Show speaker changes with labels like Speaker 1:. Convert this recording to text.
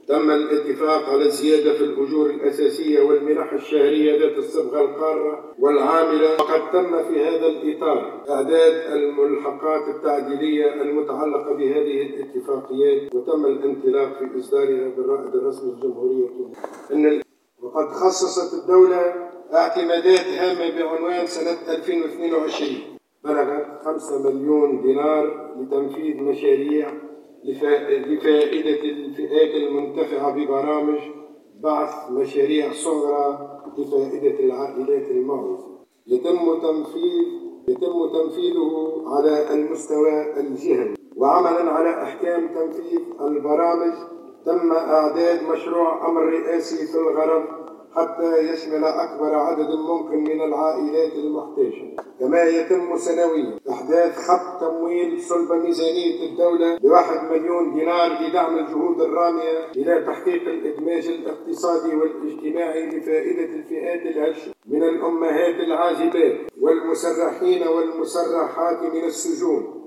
Speaker 1: تم الاتفاق على الزيادة في الأجور الأساسية والمنح الشهرية ذات الصبغة القارة والعاملة، وقد تم في هذا الإطار إعداد الملحقات التعديلية المتعلقة بهذه الاتفاقيات، وتم الانطلاق في إصدارها بالرائد الرسمي للجمهورية. وقد خصصت الدولة اعتمادات هامة بعنوان سنة 2022 بلغت 5 مليون دينار لتنفيذ مشاريع لفائدة الفئات المنتفعة ببرامج بعث مشاريع صغرى لفائدة العائلات المعوزة، يتم تنفيذه على المستوى الجهوي. وعملا على أحكام تنفيذ البرامج تم إعداد مشروع أمر رئاسي في الغرض حتى يشمل أكبر عدد ممكن من العائلات المحتاجة. كما يتم سنويا إحداث خط تمويل صلب ميزانية الدولة ب1 مليون دينار لدعم الجهود الرامية إلى تحقيق الإدماج الاقتصادي والاجتماعي لفائدة الفئات الهشة من الأمهات العازبات والمسرحين والمسرحات من السجون